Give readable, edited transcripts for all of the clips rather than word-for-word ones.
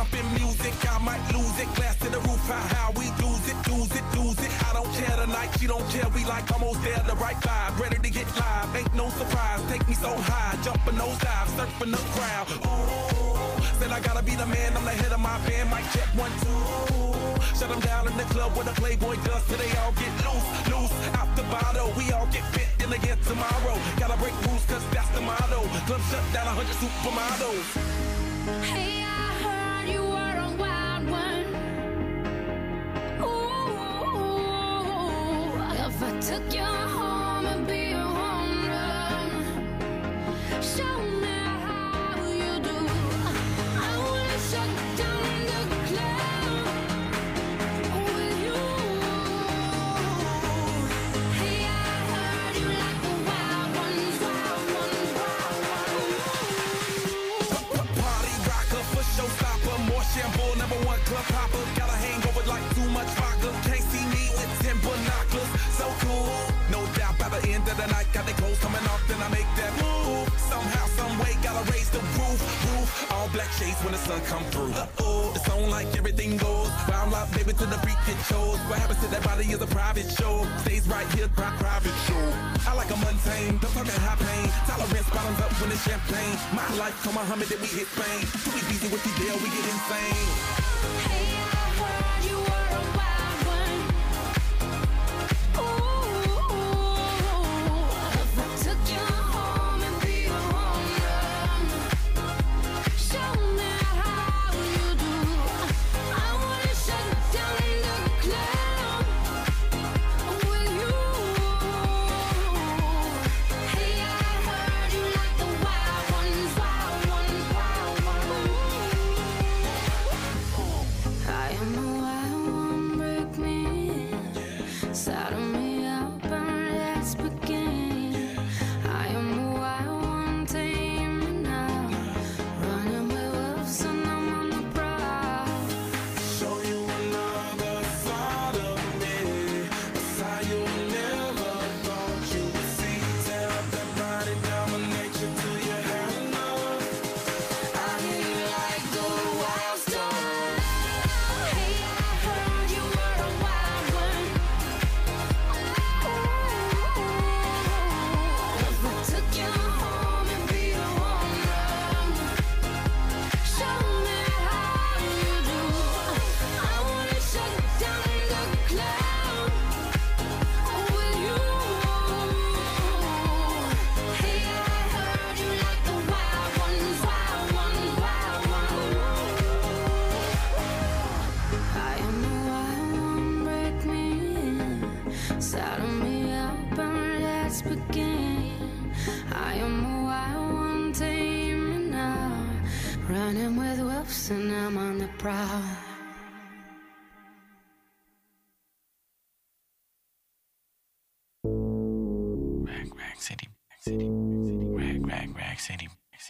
bumping music, I might lose it. Glass to the roof, how we lose it, lose it, lose it. I don't care tonight, she don't care. We like almost there, the right vibe, ready to get live. Ain't no surprise, take me so high, jumping those dives, surfing the crowd. Ooh, said I gotta be the man, I'm the head of my band. Mic check 1, 2. Shut them down in the club where the Playboy does, till they all get loose, loose out the bottle. We all get fit in again tomorrow. Gotta break rules, cause that's the motto. Club shut down 100 supermodels. Hey, I heard you were a wild one. Ooh, if I took you home and be a home run, show me how you do. I wanna shut down the club with you. Hey, I heard you like the wild ones, wild ones, wild ones. Party rocker, for showstopper, more shampoo, #1 club hopper. Got a hangover like too much vodka. Can't see me with 10 binoculars. So cool, no doubt by the end of the night, got the clothes coming off, then I make that move. Somehow, some way, gotta raise the roof. All black shades when the sun come through. It's on like everything goes. Round up, baby, to the freak it shows. What happens to that body is a private show. Stays right here, private show. I like a mundane, don't talk that high pain. Tolerance bottoms up when it's champagne. My life, come Muhammad, then we hit Spain. Too easy with the deal, we get insane. Hey, I heard you were a wild one. Ooh, if I took you home and be a home run, show me how you do. I wanna shut down the club with you. Hey, I heard you like the wild ones, wild ones, wild ones. I am the wild one, break me in. Saddle me up and let's begin. I am the wild one, tame me now. Running with wolves and I'm on the prowl. Show you another side of me, a side you never thought you would see. Tear up that body, dominate you till you have enough. I hear you like the wild star. Hey, I heard you were a wild one. Ooh, if I took you home and be a home run, show me how you do. I wanna shut down the club with you. Hey, I heard you like the wild ones, wild ones, wild ones. I am the wild one, break me in. Saddle me up and let's begin. I am the wild one, tame me now. Running with wolves and I'm on the prowl. Rag City, Rag City,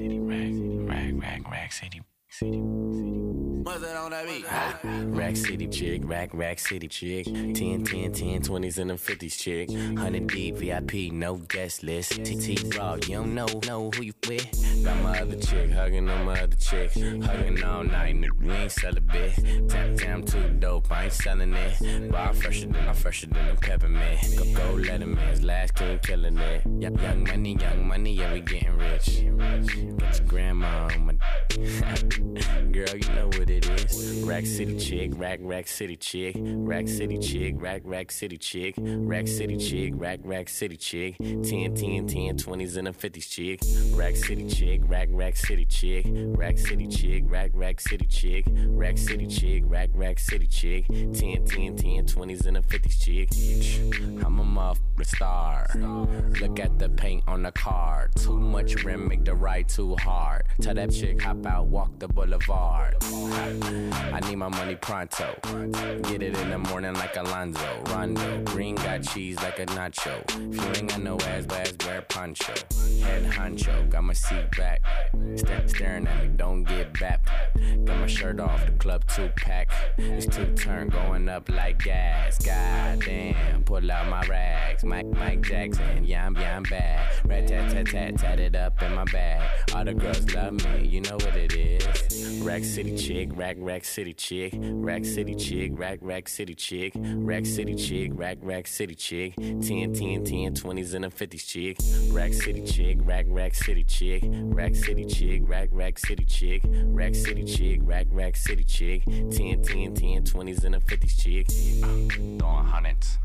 Rag City. What's that on that beat? Rack City chick, rack city chick. 10, 20s and them 50s chick. 100 deep, VIP, no guest list. TT raw, you don't know who you with. Got my other chick, hugging on my other chick. Hugging all night, nigga, we ain't sell a bit. Tap, I'm too dope, I ain't selling it. But I'm fresher than a peppermint. Go Letterman's last king killing it. Young money, yeah, we getting rich. Got your grandma on my girl, you know what it is. Rack City chick, rack city chick. Rack City chick, rack city chick. Rack City chick, rack city chick. 10, 20s and a 50s chick. Rack City chick, rack city chick. Rack City chick, rack city chick. Rack City chick, rack city chick. 10, 20s and a 50s chick. I'm a motherfucking star. Look at the paint on the car. Too much rim, make the ride too hard. Tell that chick hop out, walk the boulevard. I need my money pronto. Get it in the morning like Alonzo. Rondo, green got cheese like a nacho. If you ain't got no ass, wear a poncho. Head honcho, got my seat back. Staring at me, don't get bapped. Got my shirt off, the club 2-pack. It's 2-turn going up like gas. Goddamn, pull out my rags. Mike Jackson, yeah, I'm bad. Rat-tat-tat-tat, tatted up in my bag. All the girls love me, you know what it is. Rack City chick, rack city chick. Rack City chick, rack city chick. Rack City chick, rack city chick. 10, 20s and the 50s chick. Rack City chick, rack city chick. Rack City chick, rack city chick. Rack City chick, rack city chick. 10, 20s and the 50s chick. Throwing hundreds.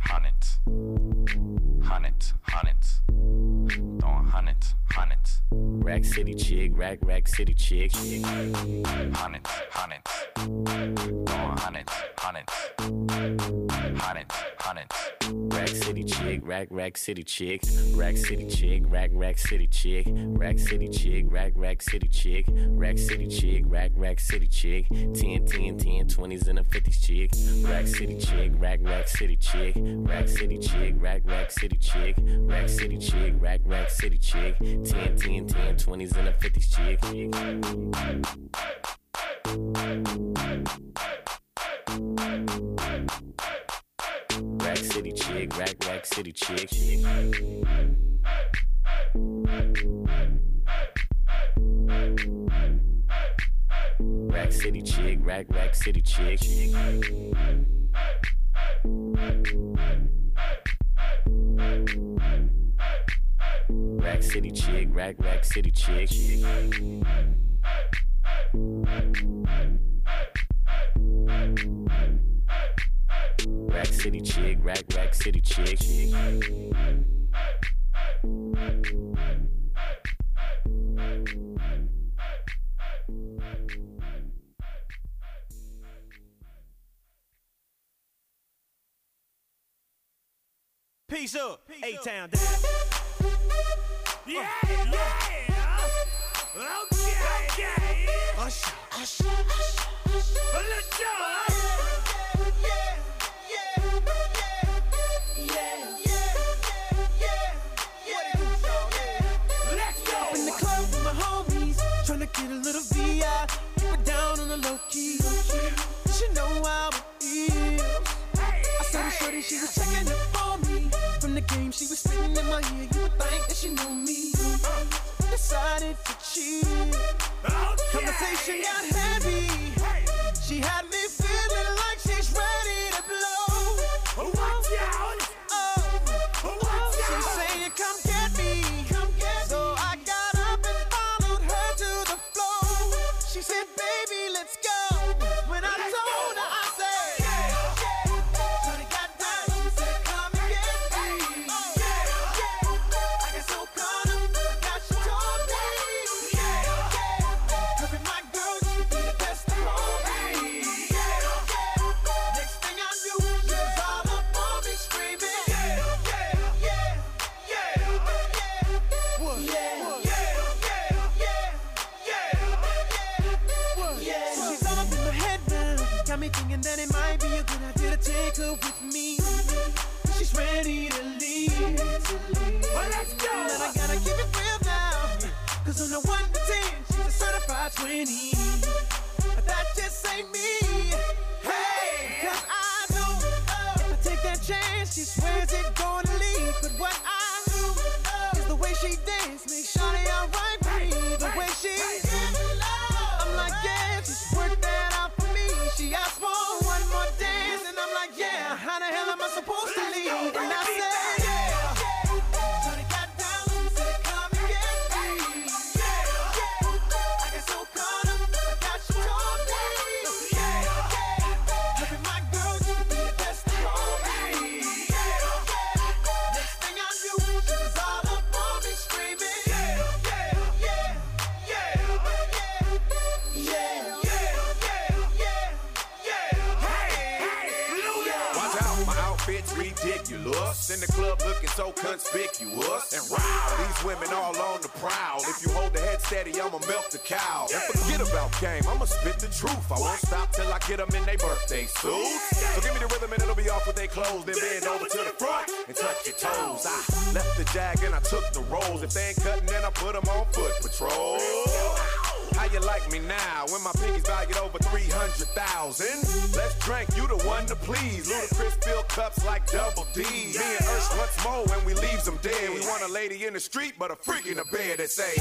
Throwing hundreds. Rack City chick, rack city chick. Hundreds. Throwing hundreds. Rack City chick, rack city chick. Rack City chick, rack city chick. Rack City chick, rack city chick. Rack City chick, rack city chick. 10, 20s and the 50s chick. Rack City chick, rack city chick. Rack City chick, rack city chick. Rack City chick, rack city chick. 10, 20s and the 50s chick. Rack City chick, rack city chick. Rack City chick, rack city chick. Rack City chick, rack city chick. Rack City chick, rack city chick. Peace up, A-Town down. Yeah. Okay. Usher. Let's go. Get a little VI, keep it down on the low key. You should know how it is. I saw the shorty, she was checking up on me. From the game, she was spitting in my ear. You would think that she knew me. Decided to cheat. Conversation got heavy. She had me feeling like she's ready to blow. Watch out! She's saying, come get me. So I got up and followed her to the floor. She said, baby, let's go. When I told her, I said, shorty got down, she said, come and get me. I got so caught up, forgot she told me. Her and my girl used to be the best of me. Next thing I knew, she was all up on me screaming. She's all up in my head now. Got me thinking that it might be a good idea to take her with me. She's ready to leave. Well, let's go. And I gotta keep it real now. Cause on the 1 to 10, she's a certified 20. But that just ain't me. Hey, cause I know if I take that chance, she swears it's gonna leave. But what I do is the way she dance makes Shawty alright with me. The way she I'm like, yeah, just work that out for me. She asked for one more dance, and I'm like, yeah, how the hell am I supposed to leave? And I said, yeah. Shawty got down, said, come and get me. I got so caught up, forgot she told me. Her and my girl used to be the best of me. Next thing I knew, she was all up on me screaming. us in the club looking so conspicuous. And wow, these women all on the prowl. If you hold the head steady, I'ma milk the cow. And forget about game, I'ma spit the truth. I won't stop till I get them in their birthday suits. So give me the rhythm and it'll be off with their clothes. Then bend over to the front and touch your toes. I left the jag and I took the rolls. If they ain't cutting, then I put them on foot patrol. How you like me now when my pinky's valued over 300,000? Let's drink, you the one to please. Ludacris fill cups like Double D. Me and Ursh once more when we leaves them dead. We want a lady in the street, but a freak in the bed that say,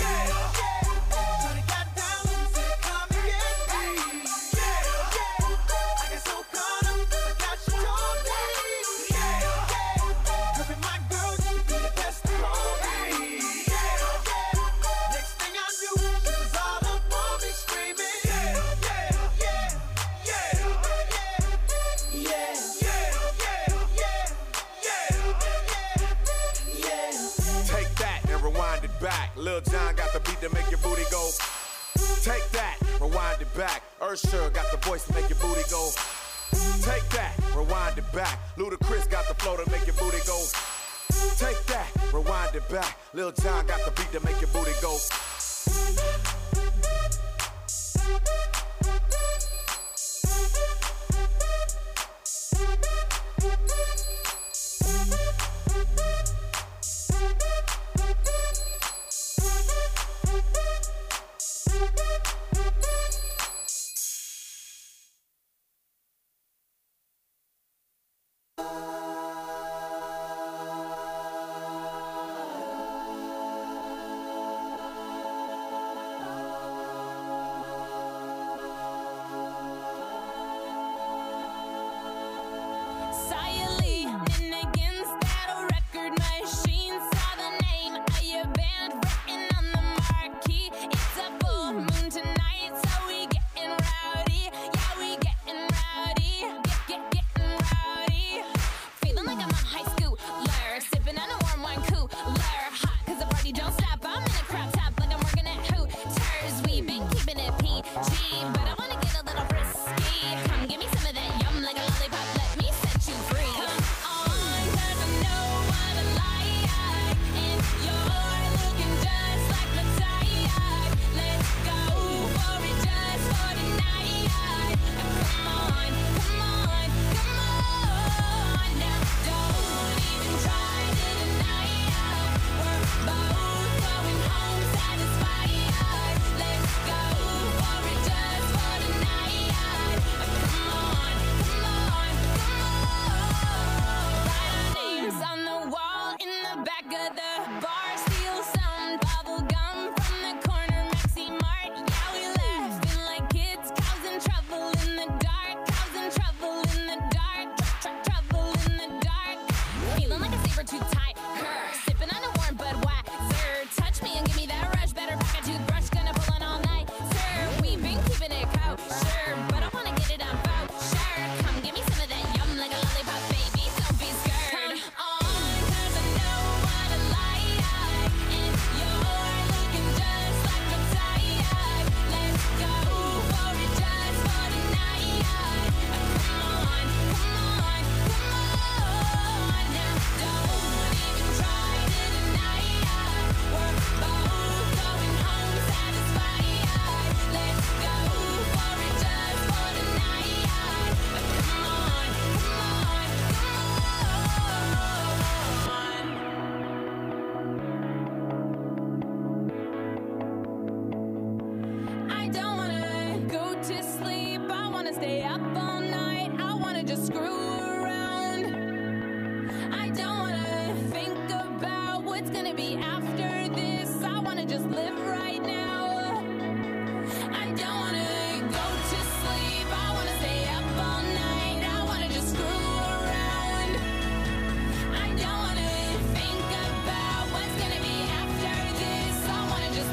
back. Lil Jon got the beat to make your booty go. Take that, rewind it back. Usher got the voice to make your booty go. Take that, rewind it back. Ludacris got the flow to make your booty go. Take that, rewind it back. Lil Jon got the beat to make your booty go.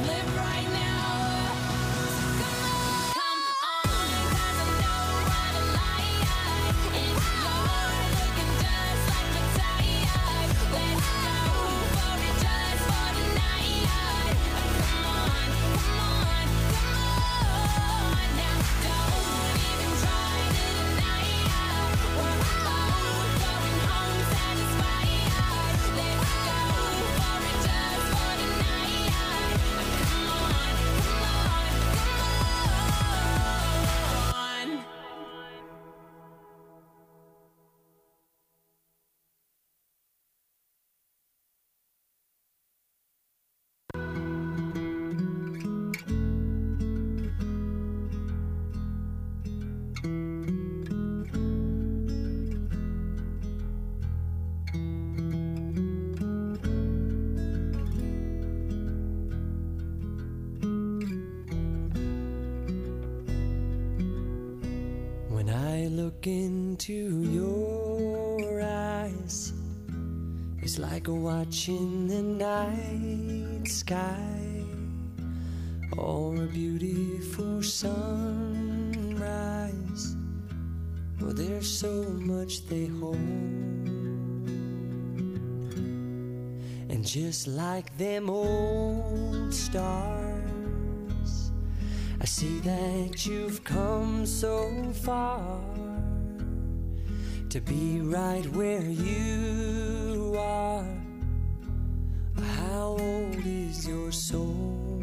Come on, 'cause I know what I I look into your eyes, it's like watching the night sky or a beautiful sunrise. Oh, there's so much they hold, and just like them old stars, I see that you've come so far to be right where you are. How old is your soul?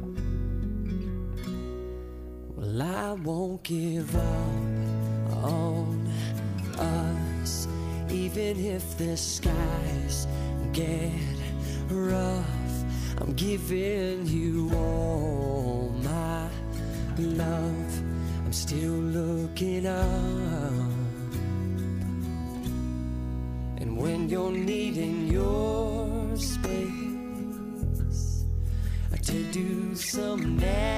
Well, I won't give up on us, even if the skies get rough. I'm giving you all my love. I'm still looking up, and when you're needing your space to do some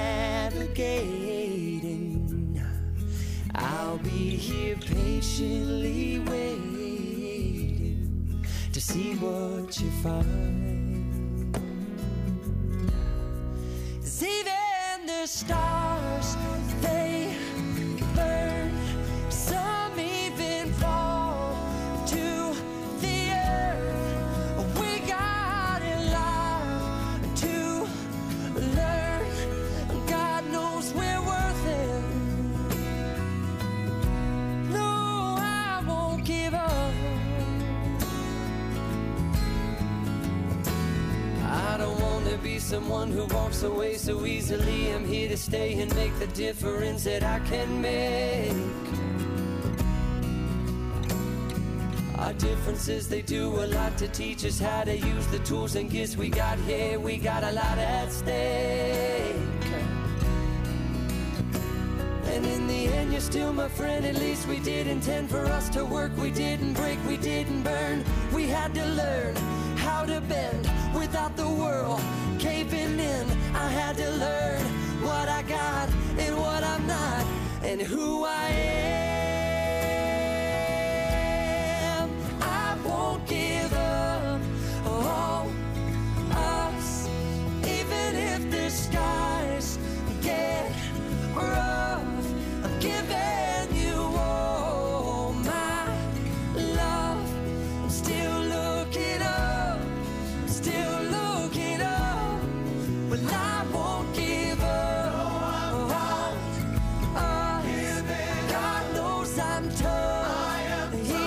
navigating, I'll be here patiently waiting to see what you find. 'Cause even the stars, they burn, some even fall to the earth. We got a lot to learn. God knows we're worth it. No, I won't give up. I don't want to be someone who walks away so easily. I'm here to stay and make the difference that I can make. Our differences, they do a lot to teach us how to use the tools and gifts we got here. We got a lot at stake, and in the end you're still my friend. At least we did intend for us to work. We didn't break, we didn't burn. We had to learn how to bend without the world caving in. I had to learn what I got and what I'm not, and who I am. I won't give up on us, even if the skies get rough. I'm giving you all my love. I'm still looking up, still looking up, but I won't give up on us. God knows I'm tough, He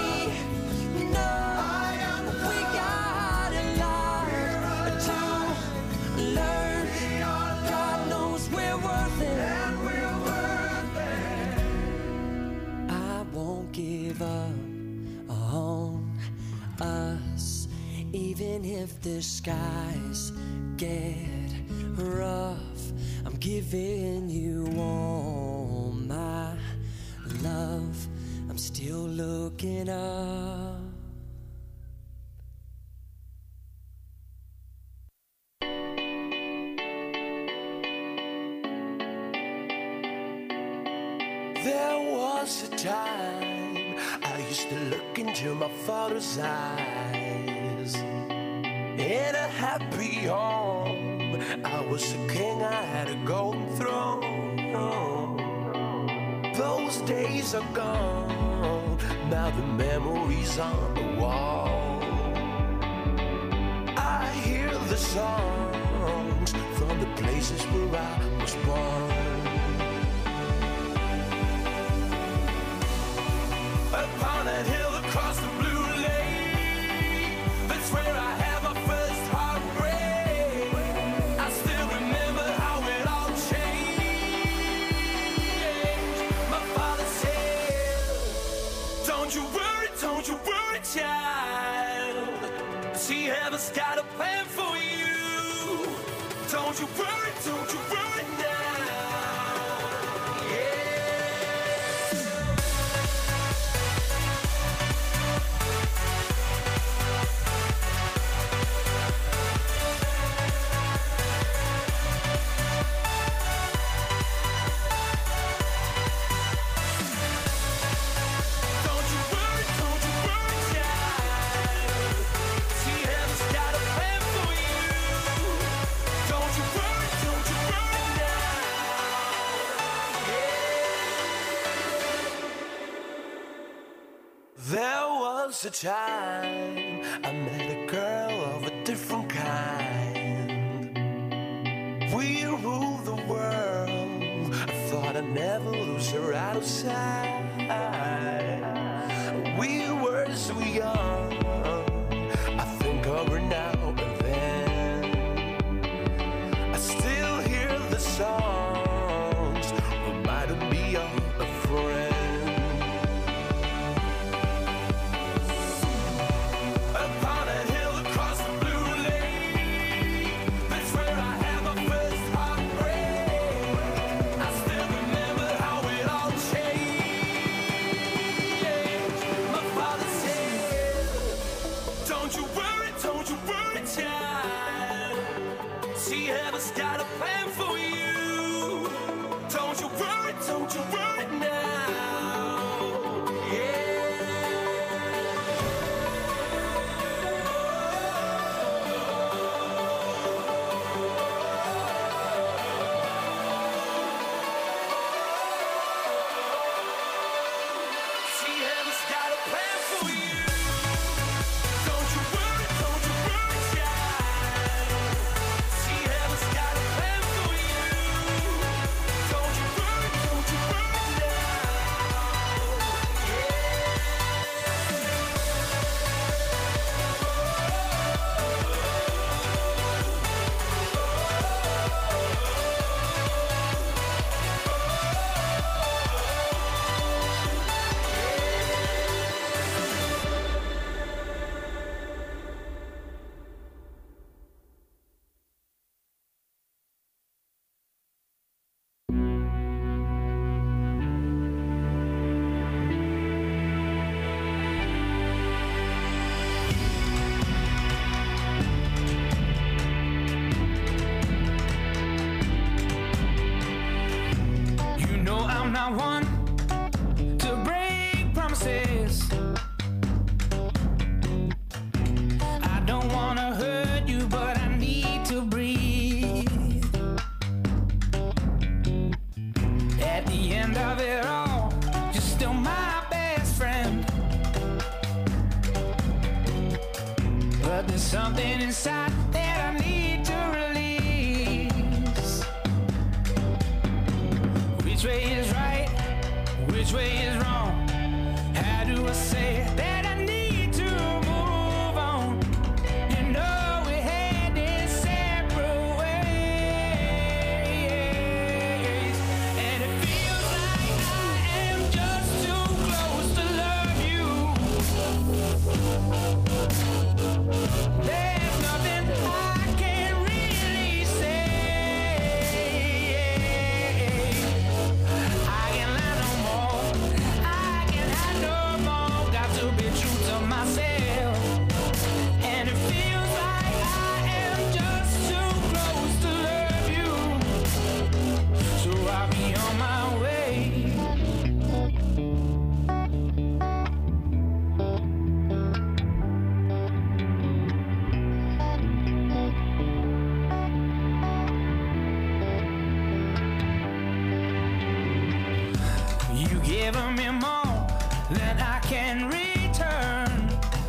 knows we got a lot to learn. God knows we're worth it. I won't give up on us, even if the skies get rough. I'm giving you all my love. I'm still looking up. There was a time I used to look into my father's eyes. In a happy home, I was a king, I had a golden throne. Those days are gone, now the memories on the wall. I hear the songs from the places where I was born. Upon a hill across the blue lake, that's where I had my first heartbreak. I still remember how it all changed. My father said, don't you worry, child. See, heaven's got a plan for you. Don't you worry now. was a time I met a girl of a different kind. We ruled the world. I thought I'd never lose her out of sight. We were so young. I think of her now and then. I still hear the songs reminding me of a friend. Something inside that I need to release. Which way is right? Which way is wrong? How do I say that I need to move on? You know we had in separate ways, and it feels like I am just too close to love you. There's nothing I can really say. I can lie no more. I can hide no more. Got to be true to myself. And it feels like I am just too close to love you. So I'll be on my way. You giving me more than I can return.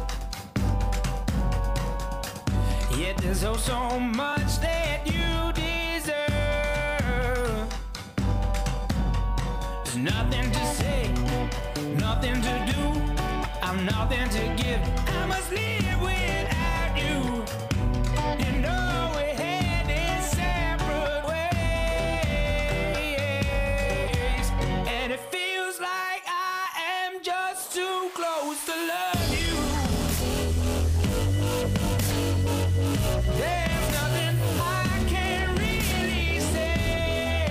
Yet there's oh so much that you deserve. There's nothing to say, nothing to do. I'm nothing to give. I must live without you. You know we had in separate ways, and it feels like I am just too close to love you. There's nothing I can really say.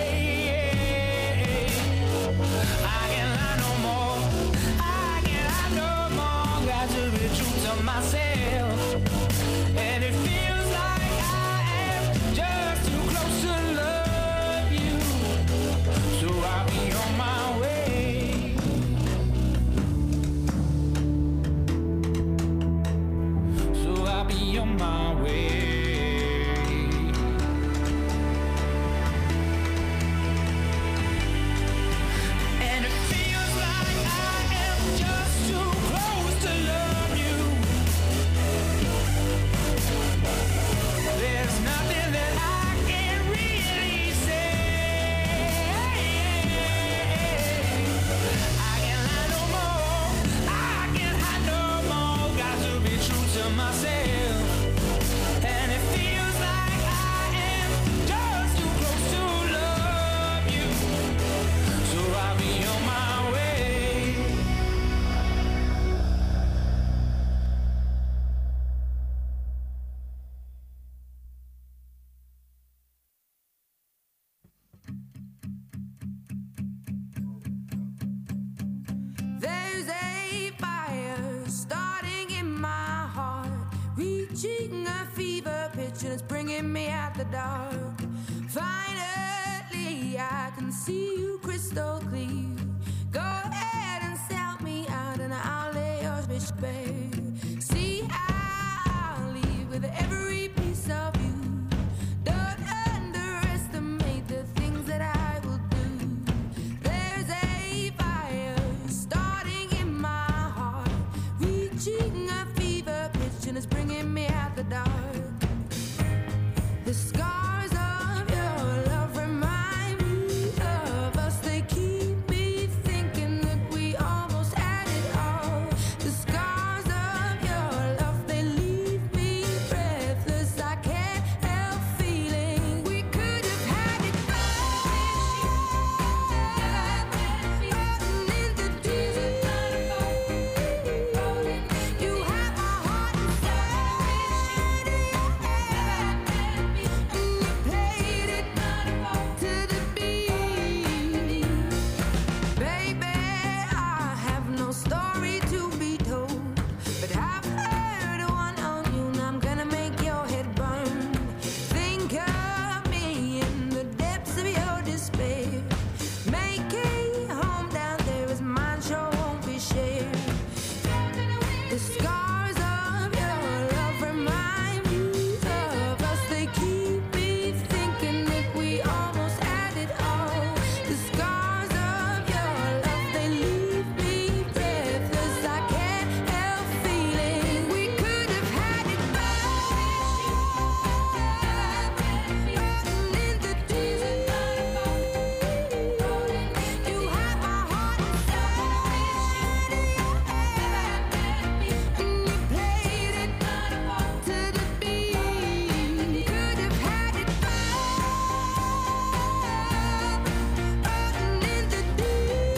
I can lie no more. I can lie no more. Got to be true to myself. And it feels like I bringing me out the dark. Finally, I can see you crystal clear. Go ahead and sell me out, and I'll lay your bitch bare. See, I'll leave with every piece of you. Don't underestimate the things that I will do. There's a fire starting in my heart, reaching a fever pitch, and it's bringing me out the dark. The scars of your love remind me of us. They keep me thinking that we almost had it all. The scars of your love, they leave me breathless. I can't help feeling we could have had it all. Floating in the deep. You have my heart inside of your hand, and you played it to the beat. Baby, I have no story to be told, but I've heard one on you, and I'm gonna make your head burn. Think of me in the depths of your despair. Make a home down there, as mine sure won't be shared. The scars of your love remind me of us. They keep me thinking that we almost had it all. The scars of your love, they leave me breathless. I can't help feeling we could have had it all. Floating in the deep. You have my heart inside of your hand, and you played it to the beat. Could have had it floating in the deep.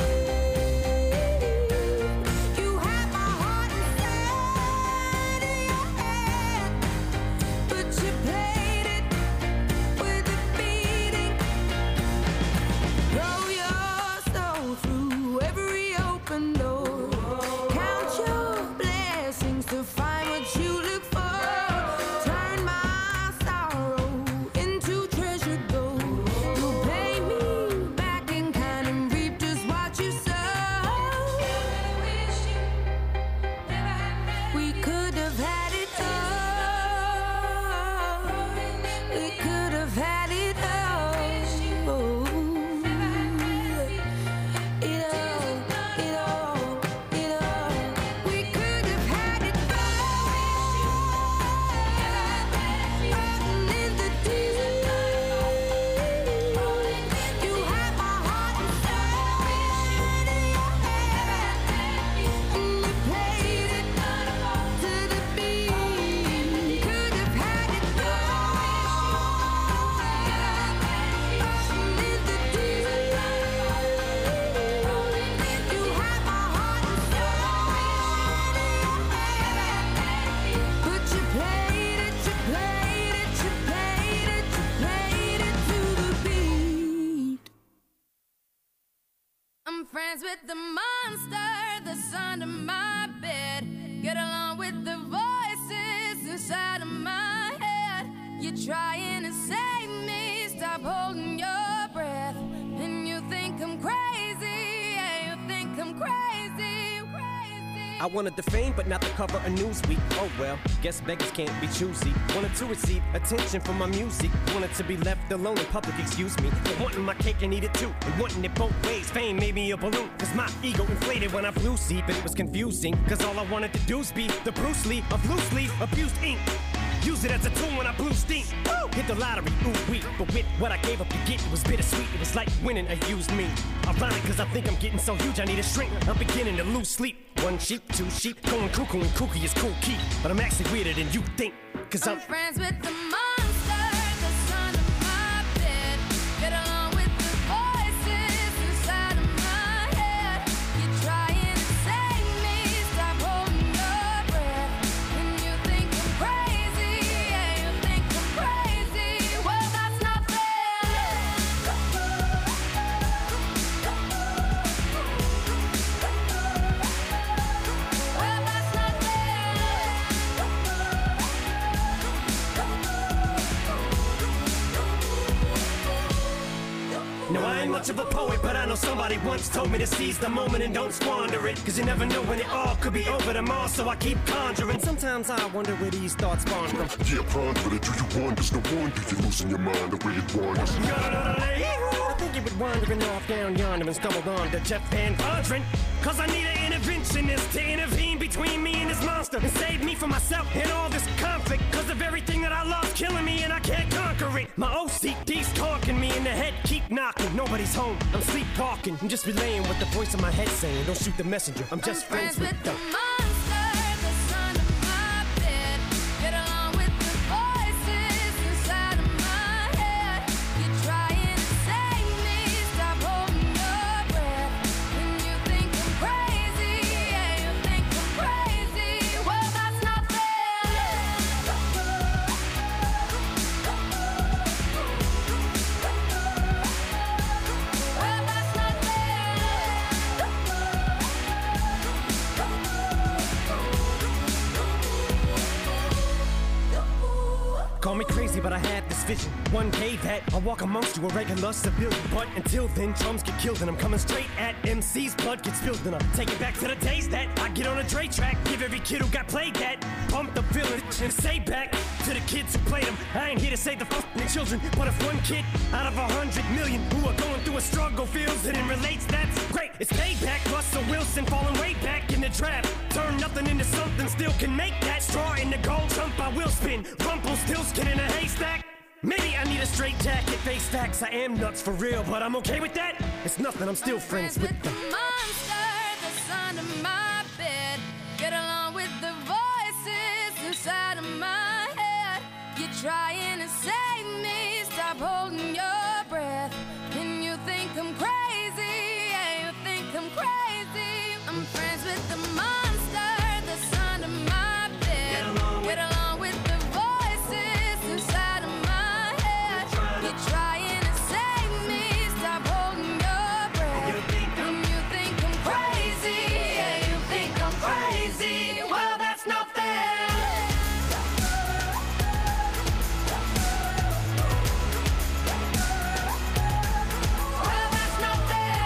You have my heart inside of your hand, but you played it with a beating. Throw your soul through every open door. Count your blessings to find what you look for. Turn my sorrow into treasure gold. You pay me back in kind and reap just what you sow. We could have had it all. We could have had it all. It all. We could have had it all. In the deep. You have my heart inside of your hand, and you played it to the beat. Could have had it all. In the deep. You have my heart inside of your hand, but you played it to the beat. I'm friends with the monster that's under my bed. Get along with the voices inside of my head. You're trying to save me, stop holding your breath. And you think I'm crazy, yeah, you think I'm crazy. I wanted the fame, but not the cover of Newsweek. Oh well, guess beggars can't be choosy. Wanted to receive attention from my music. Wanted to be left alone in public, excuse me. But wanting my cake and eat it too, and wanting it both ways. Fame made me a balloon, cause my ego inflated when I flew see. But it was confusing, cause all I wanted to do was be the Bruce Lee of loosely abused ink. Use it as a tool when I blew steam. Woo! Hit the lottery, ooh wee. But with what I gave up to get, it was bittersweet. It was like winning a used me. Ironic, cause I think I'm getting so huge I need a shrink. I'm beginning to lose sleep. One sheep, two sheep, going cuckoo and kooky is cool key. But I'm actually weirder than you think. Cause I'm friends with the monster that's under my bed. Get along with the voices inside of my head. You're trying to save me, stop holding your breath. And you think I'm crazy, yeah, you think I'm crazy. Well, that's not fair. much of a poet, but I know somebody once told me to seize the moment and don't squander it. Cause you never know when it all could be over tomorrow, so I keep conjuring. Sometimes I wonder where these thoughts spawn from. Yeah, ponder it, do you wonder? No wonder you're losing your mind the way it wanders. I think you would wandering off down yonder and stumbled on to Jeff Van Vondren. Cause I need an interventionist to intervene between me and this monster and save me from myself and all this conflict. Cause of everything that I love's killing me and I can't conquer it. My OCD's talking me in the head, keep knocking. Nobody's home, I'm sleepwalking. I'm just relaying what the voice in my head saying. Don't shoot the messenger, I'm just friends with the monster that's under my bed. Get along with the voices inside of my head. You're trying to save me, stop holding your breath. When you think I'm crazy, yeah, you think I'm crazy. Well, that's not fair. Well, that's not Call me crazy, but I had this vision. One day that I'll walk amongst you, a regular civilian. But until then, drums get killed and I'm coming straight at MC's blood gets spilled. And I take it back to the days that I get on a Dre track. Give every kid who got played that. Pump the feeling and say back to the kids who played them. I ain't here to save the fucking children, but if one kid out of 100 million who are going through a struggle feels it and relates, that's great. It's payback. Russell Wilson falling way back in the draft. Turn nothing into something, still can make that. Straw in the gold jump, I will spin. Rumpelstiltskin in a haystack. Maybe I need a straight jacket, face facts. I am nuts for real, but I'm okay with that. It's nothing, I'm still friends with the monster that's under my bed. Get along with the voices inside of my head. You're trying to save me, stop holding your breath. And you think I'm crazy, yeah, you think I'm crazy. I'm friends with the monster that's under my bed. Get along with the voices inside of my head. You're trying to save me, stop holding your breath. And you think I'm crazy, yeah, you think I'm crazy. Well, that's not fair. Well, that's not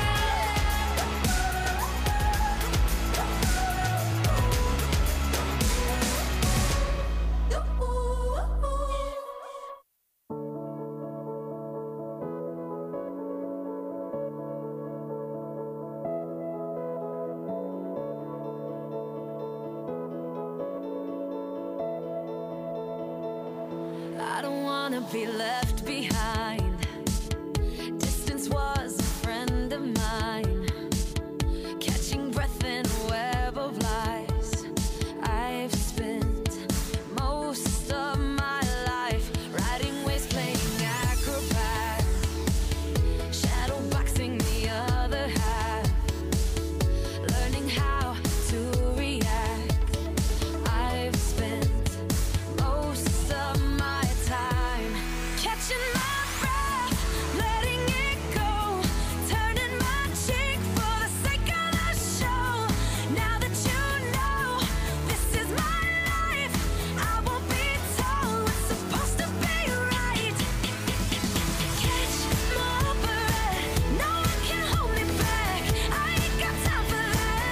I don't wanna be left behind. Distance was a friend of mine. Catching breath in a web of lies. I've spent most of my life riding waves, playing acrobat, shadow boxing the other half, learning how to react. I've spent most of my time catching my breath, letting it go, turning my cheek for the sake of the show. Now that you know this is my life, I won't be told what's supposed to be right. Catch my breath, no one can hold me back. I ain't got time for that.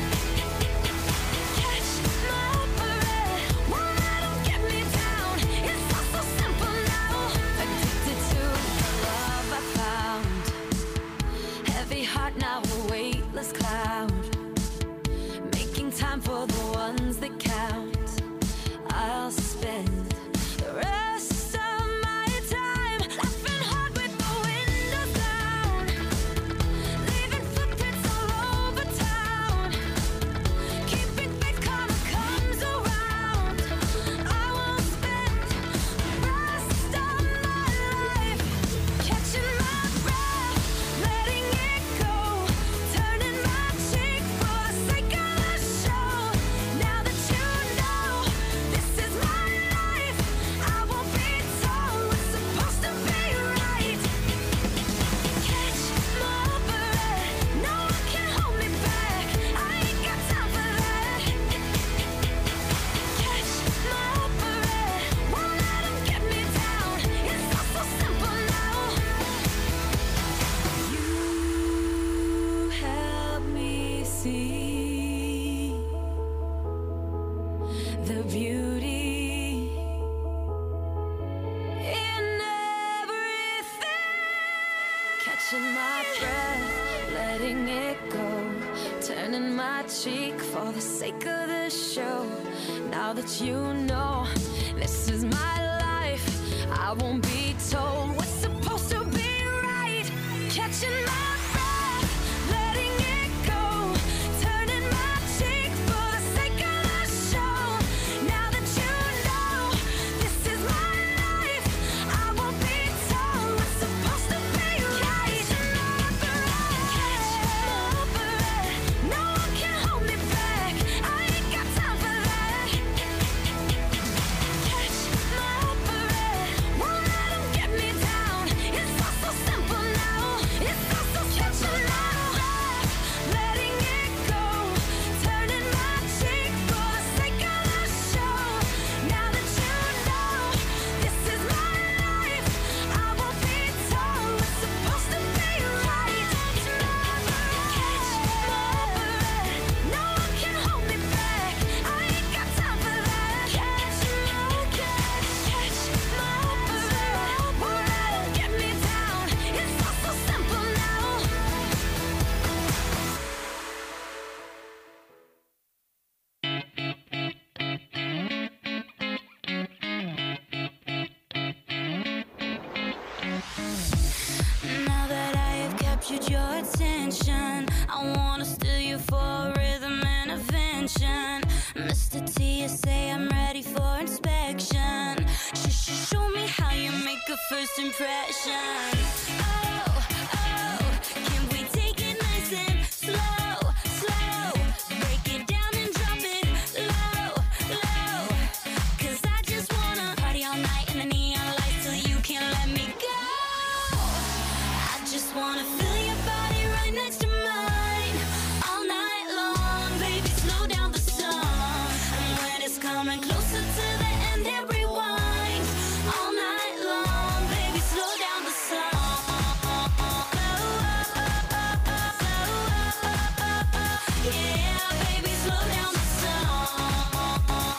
Catch my breath, won't let 'em get me down. It's all so simple now. Addicted to the love I found. Heavy heart now a weightless cloud. Making time for the ones that count. I'll spend the rest of my time laughing hard with the windows down, leaving footprints all over town. Keeping faith, karma comes around. I will spend the rest of my life catching my breath, letting it go, turning my cheek my breath, letting it go, turning my cheek for the sake of the show. Now that you know this is my life, I won't be told what's supposed to be right. Catching my breath, letting it go, turning my cheek for the sake of the show. Now that you know this is my life, I won't be told what's supposed to be right. Catch my breath, no one can hold me back. I ain't got time for that. Catch my breath, won't let 'em get me down. It's all so simple now. It's all so catching my breath, letting it go, turning my cheek for the sake of the show. Now that you know this is my life, I won't be told what's supposed to be right. Catch my breath, no one can hold me back. I ain't got time for that. Catch my breath, won't let 'em get me down. It's all so simple now. Now that I have captured your attention, I wanna steal you for a rhythm intervention. Mr. TSA, I'm ready for inspection. Show me how you make a first impression. Oh, can we take it nice and slow, slow? Break it down and drop it low, low. 'Cause I just wanna party all night in the neon lights till you can't let me go. I just wanna feel your body right next to mine all night long. Baby, slow down the song, and when it's coming closer to the end, hit rewind. All night long, baby, slow down the song. Yeah, baby, slow down the song.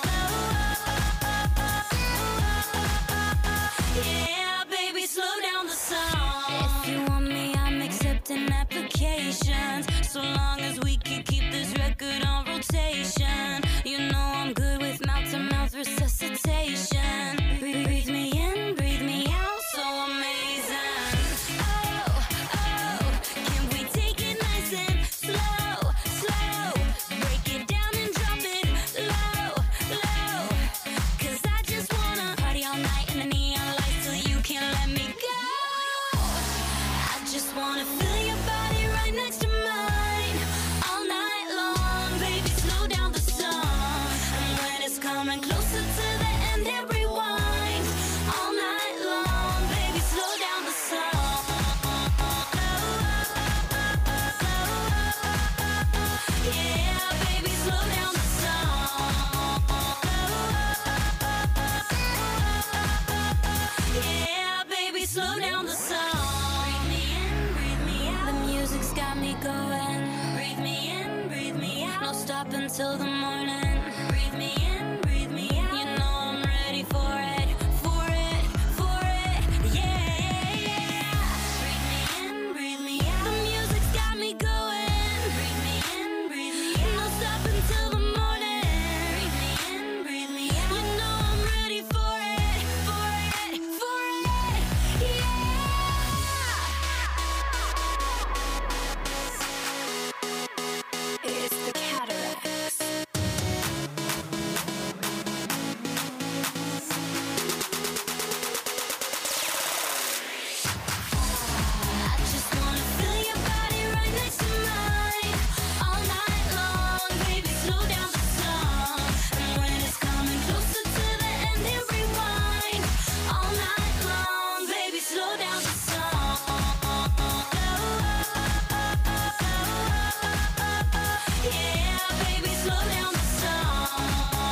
Yeah, baby, slow down the song. If you want me, I'm accepting applications, so long as we can keep this record on rotation. You know I'm good with mouth-to-mouth resuscitation. Breathe me in, breathe me out, so amazing. Oh, can we take it nice and slow, slow? Break it down and drop it low, low. 'Cause I just wanna party all night in the neon lights till you can't let me go. I just wanna feel your body right next to mine all night long. Baby, slow down the song, and when it's coming closer to the end, hit rewind. All night long, baby, slow down the song. Yeah, baby, slow down the song. Yeah, baby, slow down the song. Breathe me in, breathe me out. The music's got me going. Breathe me in, breathe me out. No stop until the morning. Breathe me in, breathe me out. You know I'm ready for it, for it, for it. Yeah. Breathe me in, breathe me out. The music's got me going. Breathe me in, breathe me out. No stop until the morning. Breathe me in, breathe me out. You know I'm ready for it, for it, for it. Yeah. It's the Cataracts. I just wanna feel your body right next to mine all night long. Baby, slow down the song, and when it's coming closer to the end, hit rewind. All night long, baby, slow down the song. Yeah, baby, slow down the song.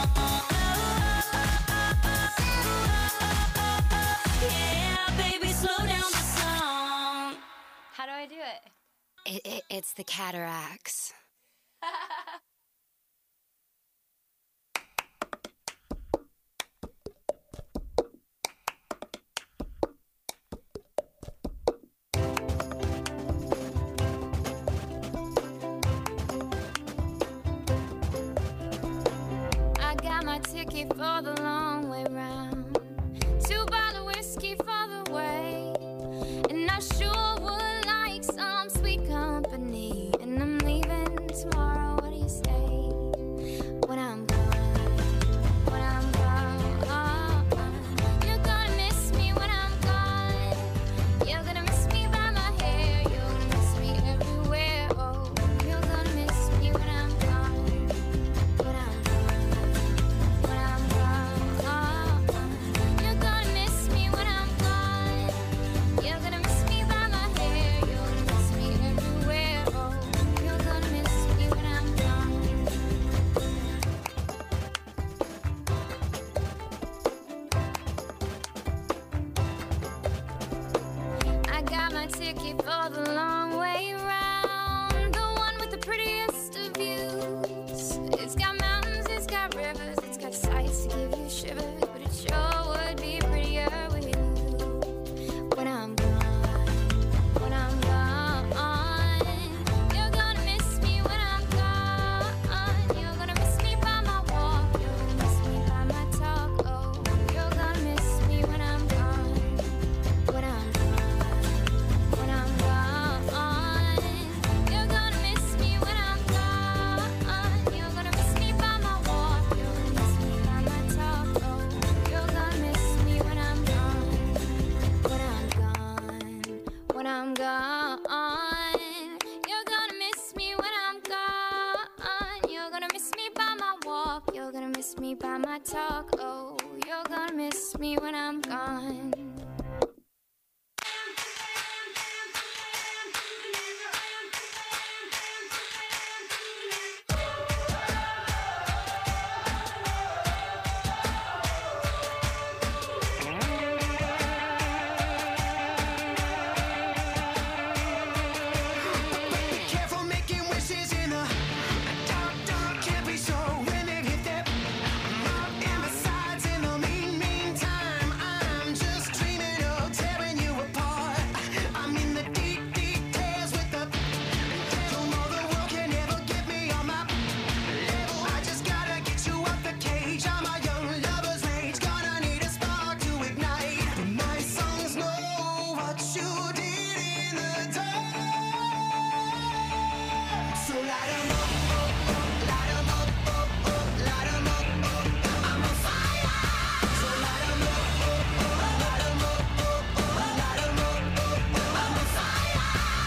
Yeah, baby, slow down the song. How do I do it? It's the Cataracts. for the long way round. 2 bottle whiskey for the way. And I sure would like some sweet company. And I'm leaving tomorrow, what do you say? When I'm gone, when I'm gone. You're gonna miss me when I'm gone. You're gonna miss me by my hair. You're gonna miss me everywhere. Oh, you're gonna miss me when I'm gone. When I'm gone, when I'm gone. You're gonna miss me when I'm gone. You're gonna miss me by my hair. You're gonna miss me everywhere. Oh, you're gonna miss me when I'm gone. I got my ticket for the long way round, the one with the prettiest of views. It's got mountains, it's got rivers, it's got sights to give you shivers, but it sure would be prettier with you. When I'm gone, when I'm gone, you're gonna miss me when I'm gone. You're gonna miss me by my walk, you're gonna miss me by my talk. Oh, you're gonna miss me when I'm gone. When I'm gone, when I'm gone, you're gonna miss me when I'm gone. You're gonna miss me by my walk, you're gonna miss me by my talk. Oh, you're gonna miss me when I'm gone. When I'm gone, when I'm gone, you're gonna miss me when I'm gone. You're gonna miss me by my walk, you're gonna miss me by my talk. Oh, you're gonna miss me when I'm gone. Be careful making wishes in the dark, dark. Can't be sure when they hit that mark. And besides, in the meantime, I'm just dreaming of tearing you apart. I'm in the deep details with the devil. More the world can never get me on my level. I just gotta get you out the cage. I'm a young lover's rage. Gonna need a spark to ignite. But my songs know what you did in the dark. So light 'em up, light 'em up, light 'em up, I'm on fire. So light 'em up, light 'em up, light 'em up, I'm on fire.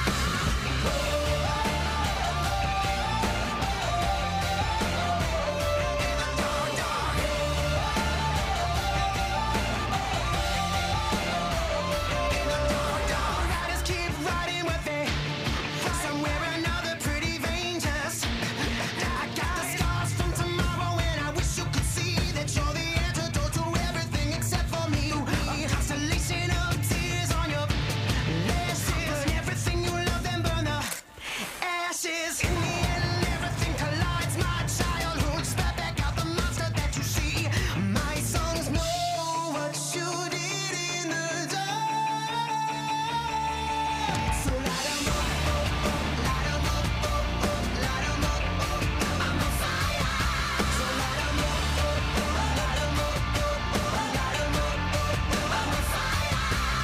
Riders keep riding with they somewhere another pretty vein just. I got the scars from tomorrow, and I wish you could see that you're the antidote to everything except for me. A constellation of tears on your lashes. Burn everything you love, then burn the ashes. In the end, everything collides. My childhood spat back out the monster that you see. My songs know what you did in the dark. So light 'em up, light 'em up, light 'em up, I'm on fire. So light 'em up, light 'em up, light 'em up, I'm on fire.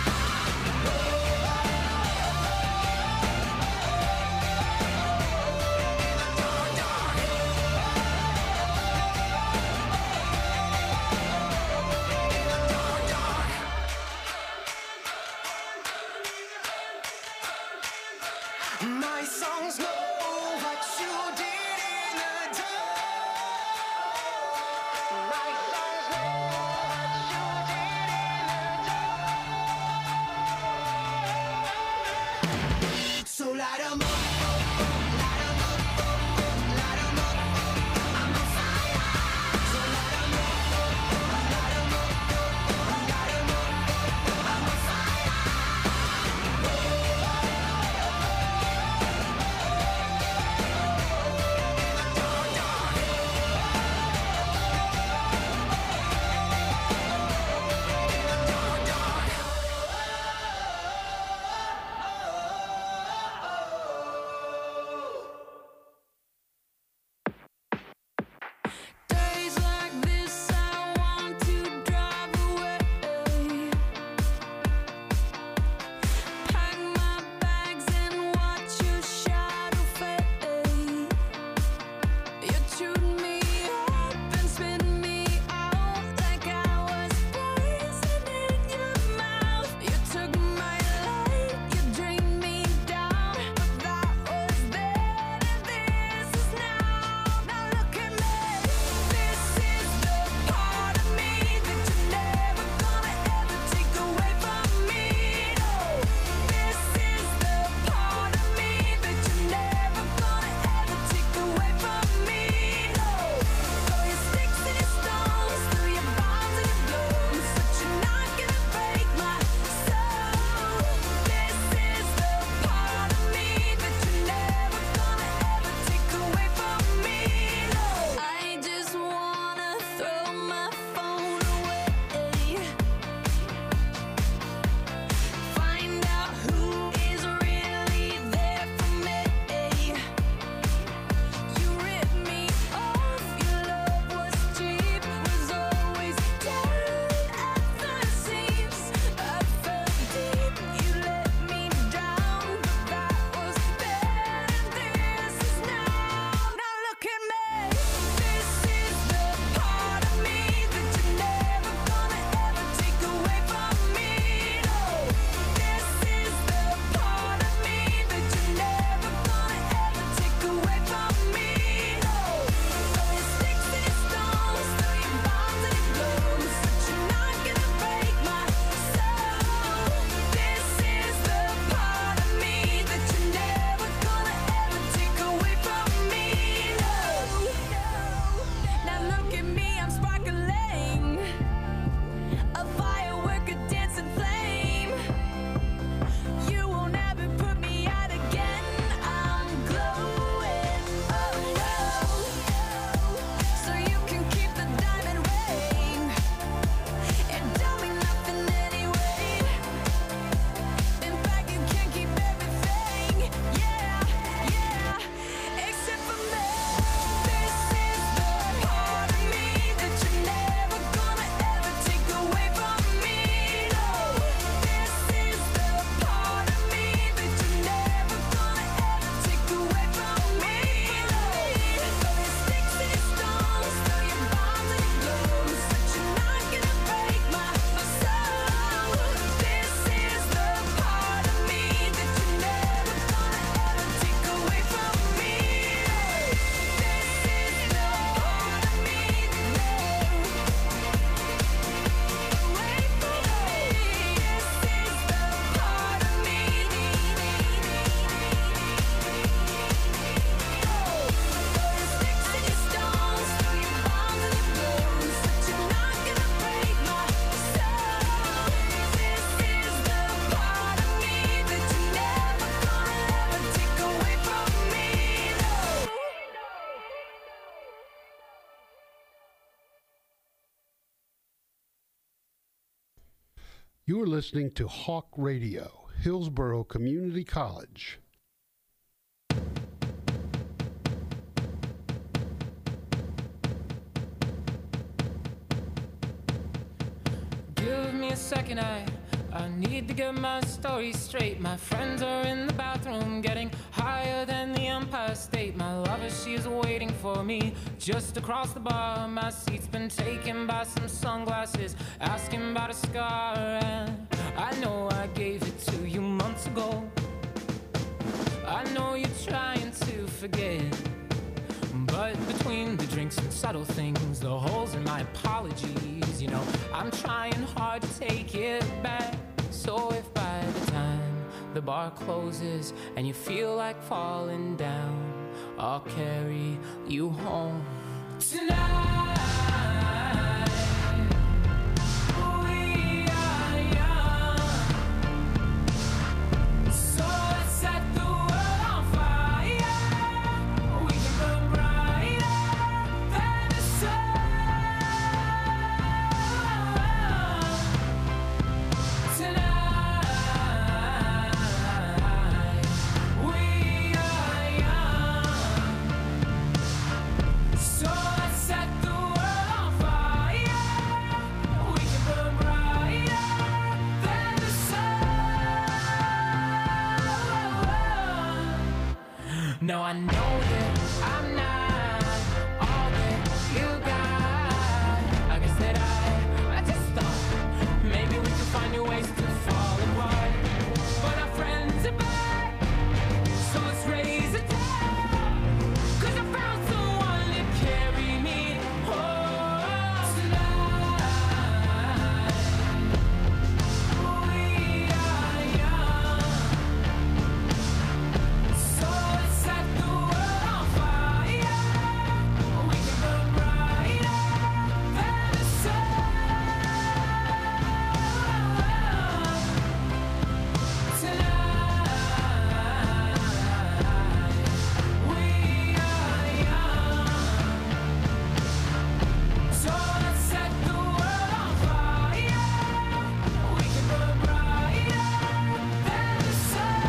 My songs know what you did in the dark. My songs know what you did in the dark. So light 'em up, light 'em up, light 'em up, I'm on fire. So light 'em up, light 'em up, light 'em up, I'm on fire. You are listening to Hawk Radio, Hillsborough Community College. Give me a second, I need to get my story straight. My friends are in the bathroom getting higher than the Empire State. My lover, she's waiting for me just across the bar. My seat's been taken by some sunglasses, asking about a scar. And I know I gave it to you months ago. I know you're trying to forget, but between the drinks and subtle things, the holes in my apologies, you know, I'm trying hard to take it back. So if by the time the bar closes and you feel like falling down, I'll carry you home tonight. No, I know that I'm not all that you got. I guess that I just thought maybe we could find new ways to fall apart. But our friends are back, so let's raise a toast. 'Cause I found someone to carry me home tonight. We are young, so let's set the world on fire. We can burn brighter than the sun tonight. We are young, so let's set the world on fire. We can burn brighter than the sun.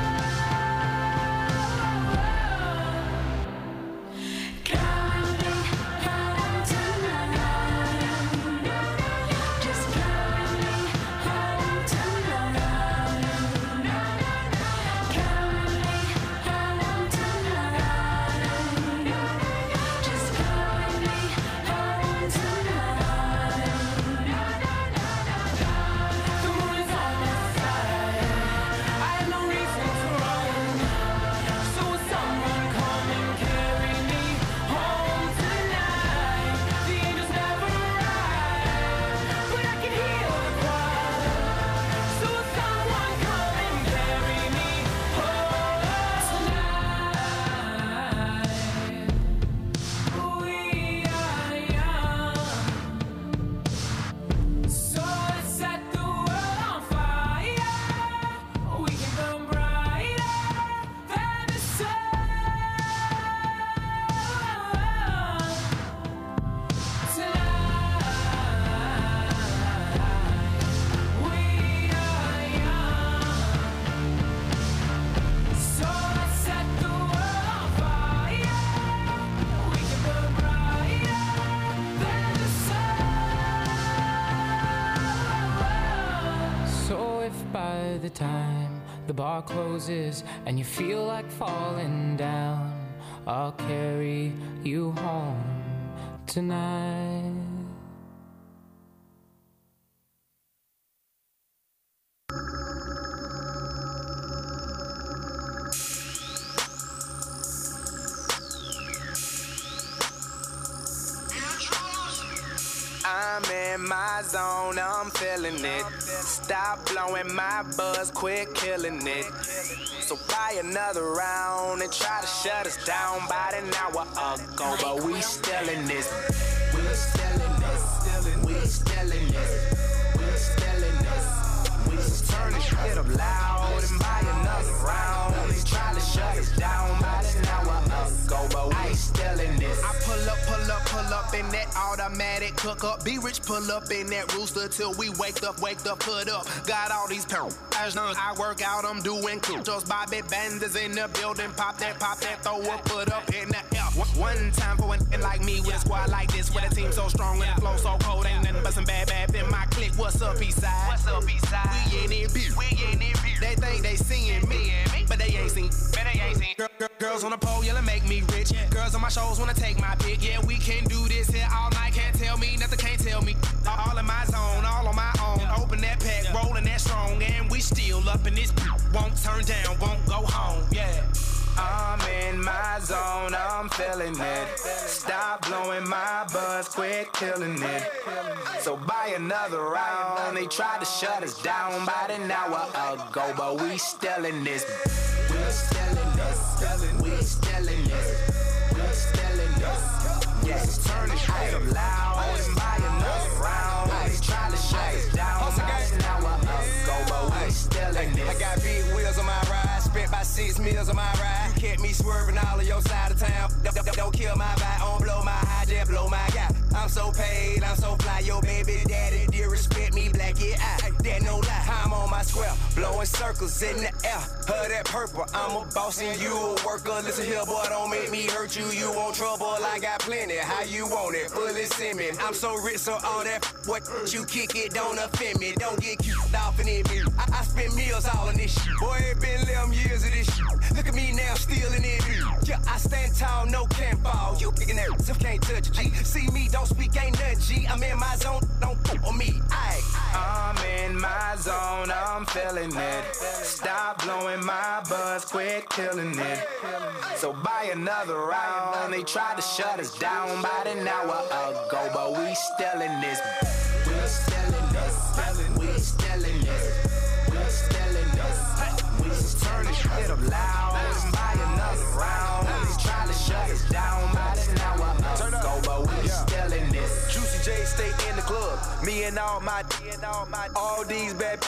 So let's set the world on fire. We can burn brighter than the sun tonight. We are young, so let's set the world on fire. We can burn brighter than the sun. So if by the time the bar closes and you feel like falling down, I'll carry you home tonight. I'm in my zone, I'm feeling it. Stop blowing my buzz, quit killing it. So buy another round and try to shut us down about an hour ago. But we still in this. We still in this. We still in this. We still in this. We turn this shit up loud and buy another round. They try to shut us down about an hour ago. But we still in this. I pull up in that automatic cook up. Be rich, pull up in that rooster till we wake up, put up. Got all these pounds. I work out, I'm doing cool. Just Bobby Banders in the building. Pop that, throw up, put up in the air. One time for an like me with a squad like this, with a team so strong and the flow so cold. Ain't nothing but some bad in my clique. What's up, Eastside? What's up, Eastside? We in it, bitch. They think they seeing me, but they ain't seen. Girls on the pole yelling make me rich. Girls on my shows wanna take my pick. Yeah, we can do this here all night. Can't tell me nothing, can't tell me. All in my zone, all on my own. Open that pack, rolling that strong, and we still up in this. Won't turn down, won't go home. Yeah. I'm in my zone, I'm feeling it. Stop blowing my buzz, quit killing it. So buy another round. They tried to shut us down about an hour ago, but we still in this. We still in this. We still in this. We still in this. Yes, turn it up loud and buy another round. They tried to shut us down about an hour ago, but we still in this. I got big wheels on my ride, spent about 6 meals on my ride. You kept me swerving all of your side of town. Don't kill my vibe, don't blow my high, just blow my guy. I'm so paid, I'm so fly, your baby daddy did respect me, black yeah, that no lie. I'm on my square, blowing circles in the air. Her that purple, I'm a boss and you a worker. Listen here, boy, don't make me hurt you. You want trouble, I got plenty. How you want it? Bullets in me. I'm so rich, so all that what you kick it don't offend me. Don't get cute off in it. I spend meals all in this shit. Boy, it been 11 years of this shit. Look at me now, still in it. Yeah, I stand tall, no can't fall. You kicking that if can't touch a G. See me, don't speak, ain't nothing G. I'm in my zone, don't poop on me. I'm in my zone, I'm feeling it. Stop blowing my buzz, quit killing it. So buy another round. They tried to shut us down about an hour ago, but we still in this. We still in this. We still in this. We still in this. We just turn this shit up loud and buy another round. They tried to shut us down about an hour ago, but we still in this. Juicy J stay in the club. Me and all my all these bad,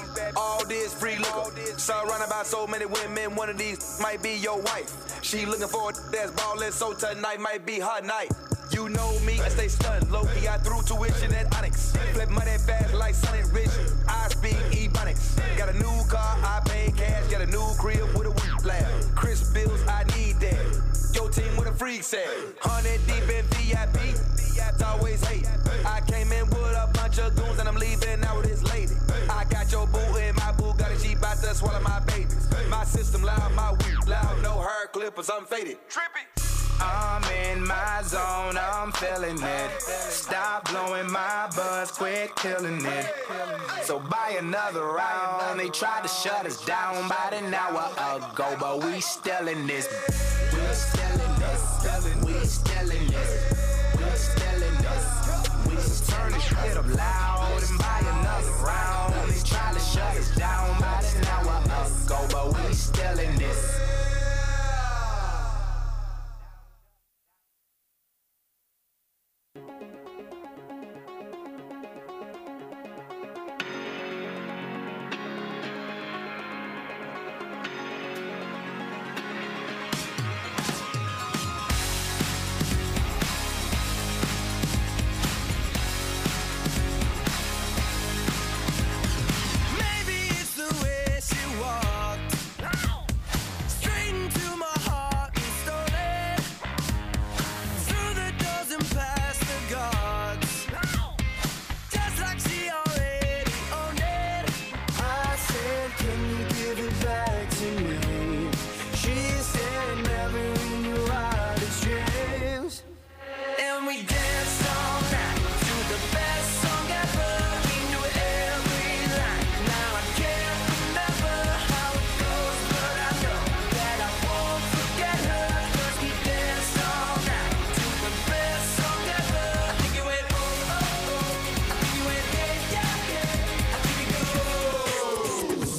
all this free liquor. Surrounded by so many women, one of these might be your wife. She looking for a that's ballin', so tonight might be her night. You know me, I stay stunned. Low-key, I threw tuition at Onyx. Flip money fast like Sonic Rich. I speak Ebonics. Got a new car, I pay cash. Got a new crib with a weed lab. Chris bills, I need that. Your team with a freak set. 100 deep in VIP. It's always hate. I came in with a bunch of goons and I'm leaving out with this lady. I got your boo in my boo, got a Jeep out to swallow my babies. My system loud, my weed loud, no hair clippers, I'm faded. Trippy. I'm in my zone, I'm feeling it. Stop blowing my buzz, quit killing it. So buy another round. They tried to shut us down about an hour ago, but we still in this. We still in this. We still in this. We still in this. We just turn this shit up loud and buy another round. They tried to shut us down about an hour ago, but we still in this.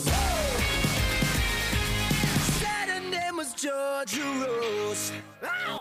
Georgia Rose.